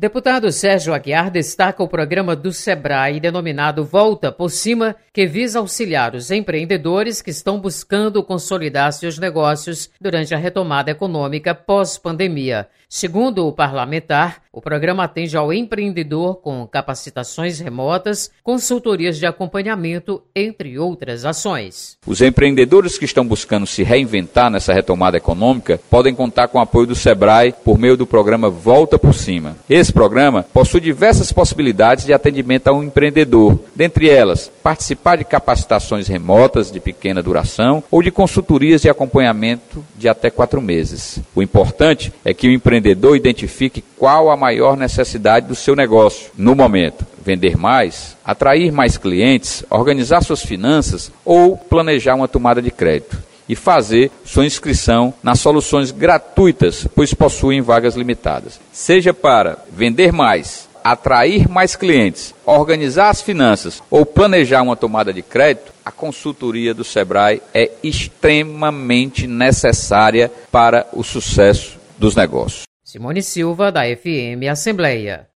Deputado Sérgio Aguiar destaca o programa do Sebrae denominado Volta por Cima, que visa auxiliar os empreendedores que estão buscando consolidar seus negócios durante a retomada econômica pós-pandemia. Segundo o parlamentar, o programa atende ao empreendedor com capacitações remotas, consultorias de acompanhamento, entre outras ações. Os empreendedores que estão buscando se reinventar nessa retomada econômica podem contar com o apoio do Sebrae por meio do programa Volta por Cima. Esse programa possui diversas possibilidades de atendimento ao empreendedor, dentre elas, participar de capacitações remotas de pequena duração ou de consultorias de acompanhamento de até 4 meses. O importante é que o empreendedor identifique qual a maior necessidade do seu negócio no momento. Vender mais, atrair mais clientes, organizar suas finanças ou planejar uma tomada de crédito. E fazer sua inscrição nas soluções gratuitas, pois possuem vagas limitadas. Seja para vender mais, atrair mais clientes, organizar as finanças ou planejar uma tomada de crédito, a consultoria do Sebrae é extremamente necessária para o sucesso dos negócios. Simone Silva, da FM Assembleia.